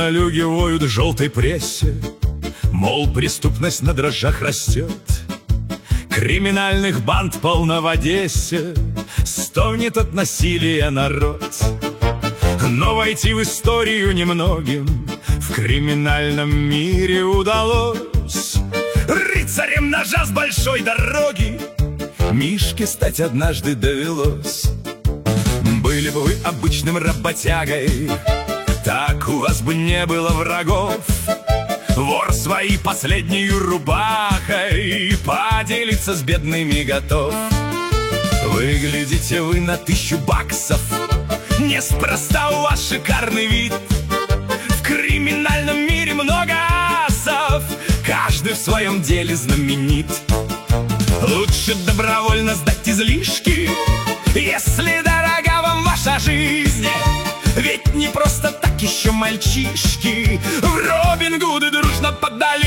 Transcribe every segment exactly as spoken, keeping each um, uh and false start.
журналюги воют в желтой прессе, мол, преступность на дрожжах растет. Криминальных банд полно в Одессе, стонет от насилия народ. Но войти в историю немногим в криминальном мире удалось. Рыцарем ножа с большой дороги Мишке стать однажды довелось. Были бы вы обычным работягой, так у вас бы не было врагов. Вор своей последней рубахой поделиться с бедными готов. Выглядите вы на тысячу баксов, неспроста у вас шикарный вид. В криминальном мире много асов, каждый в своем деле знаменит. Лучше добровольно сдать излишки, если дорога вам ваша жизнь. Ведь не просто так еще мальчишки в Робин Гуды дружно поддались.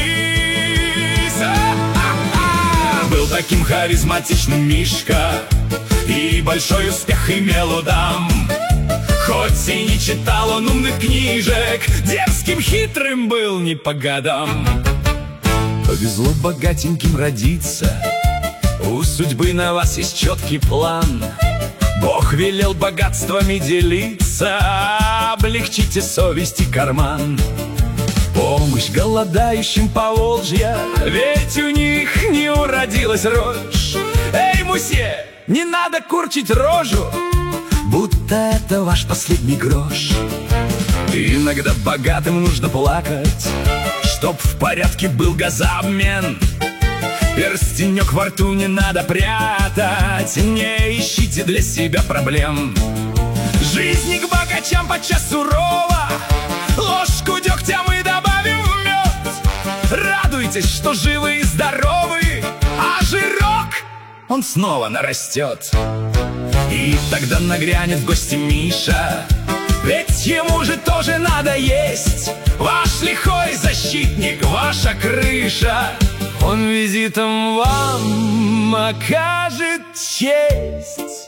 А-а-а! Был таким харизматичным Мишка, и большой успех имел удам. Хоть и не читал он умных книжек, дерзким, хитрым был не по годам. Повезло богатеньким родиться, у судьбы на вас есть четкий план. Бог велел богатствами делиться, облегчите совесть и карман. Помощь голодающим Поволжья, ведь у них не уродилась рожь. Эй, мусье, не надо курчить рожу, будто это ваш последний грош. Иногда богатым нужно плакать, чтоб в порядке был газообмен. Перстенек во рту не надо прятать, не ищите для себя проблем. Жизнь к богачам подчас сурова, ложку дегтя мы добавим в мед. Радуйтесь, что живы и здоровы, а жирок, он снова нарастет. И тогда нагрянет в гости Миша, ведь ему же тоже надо есть. Ваш лихой защитник, ваша крыша, он визитом вам окажет честь.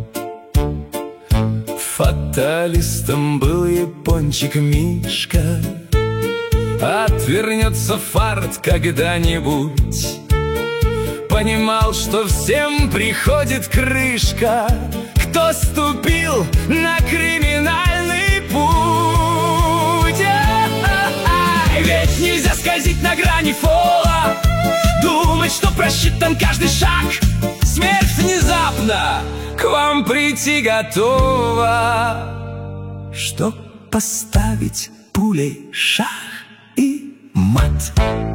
Фаталистом был япончик Мишка, отвернется фарт когда-нибудь. Понимал, что всем приходит крышка, кто ступил на криминальный путь. А-а-а! Ведь нельзя скользить на грани фола, думать, что просчитан каждый шаг. Смерть внезапно к вам прийти готова, чтоб поставить пулей шах и мат.